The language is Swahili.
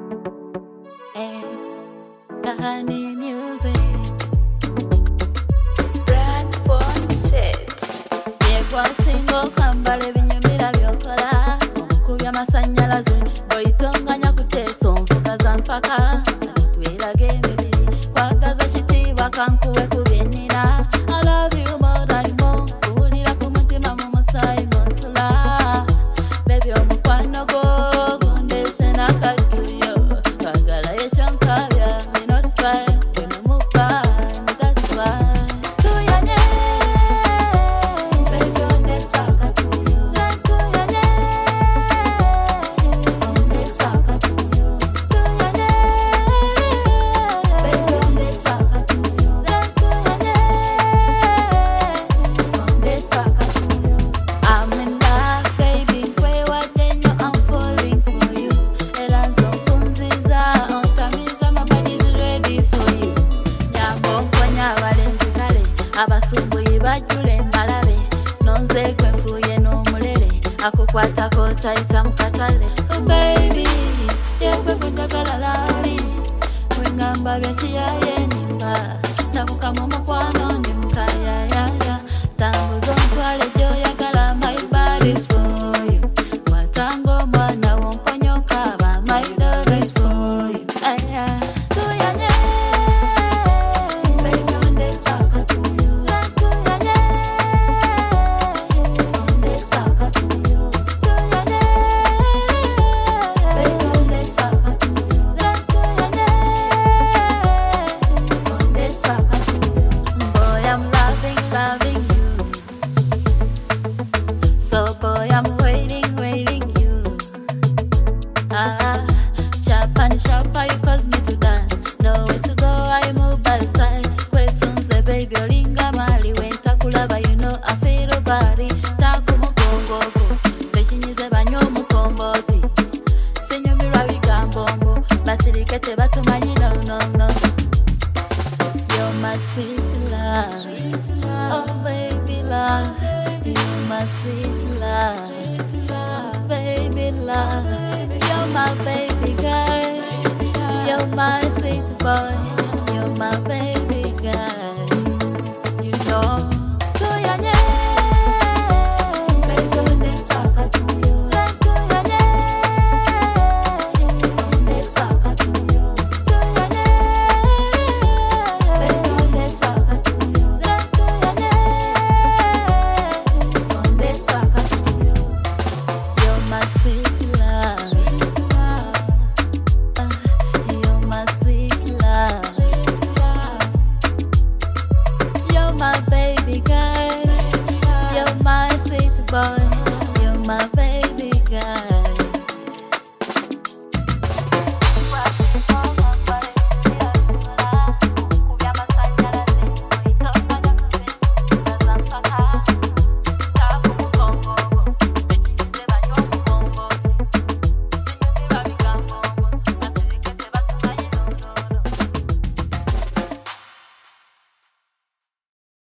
Hey, Kahani music. Brand Born Set. Yegwa singo kambale binyumira byokola. Okubya masanyalaze boyitonganya kuteesa onvuga za mpaka. Twelage emibiri kwagaza kitiibwa kankuwe ku byenina. I love you more and more. Kuwulira ku mutima mu musaayi munsula. Baby omukwano gwo gondese n'akadduyo. Kwagala ekyonkabya me not fine. Weno mukka that's why. Tuyanye baby ondesa akadduyo. Tuyanye ondesa akadduyo. Tuyanye baby ondesa akadduyo. Tuyanye ondesa akadduyo. I'm in love, baby. Kwewadde nnyo, I'm falling for you. Era nze okunziza, ontamiza, my body's ready for you. Nyamba onkonya abalenzi kale, abasumbuyi bajjule mbalabe. Nonze gwe nfuuye n'omulere, akukwatako tayita mu katale. Oh baby, yegwe gwe njagala lali. Bwe ngamba bya kiyaye nimba, nabuka mu mukwano ndi mukayayaya. Tambuza ontwale gy'oyagala, my body's for you. Watanga omwana w'omponyoka, aba my love is for you. Tuyanye baby ondesa akadduyo. Tuyanye ondesa akadduyo. Tuyanye baby ondesa akadduyo. Tuyanye ondesa akadduyo. Boy, I'm loving you. So boy, I'm waiting you. Chapa, you cause me to dance. Nowhere to go, I move by the side. Kwesunze baby, olinga mali. Wenta kulaba, you know I feel your body. Taku mukongoko, beshinyize banyo mukomboti. Senyumirwa bigambombo, basirikete batumanyi no. You're my sweet love, oh baby love. You're my sweet love, baby love. You're my baby girl, you're my sweet boy, you're my baby.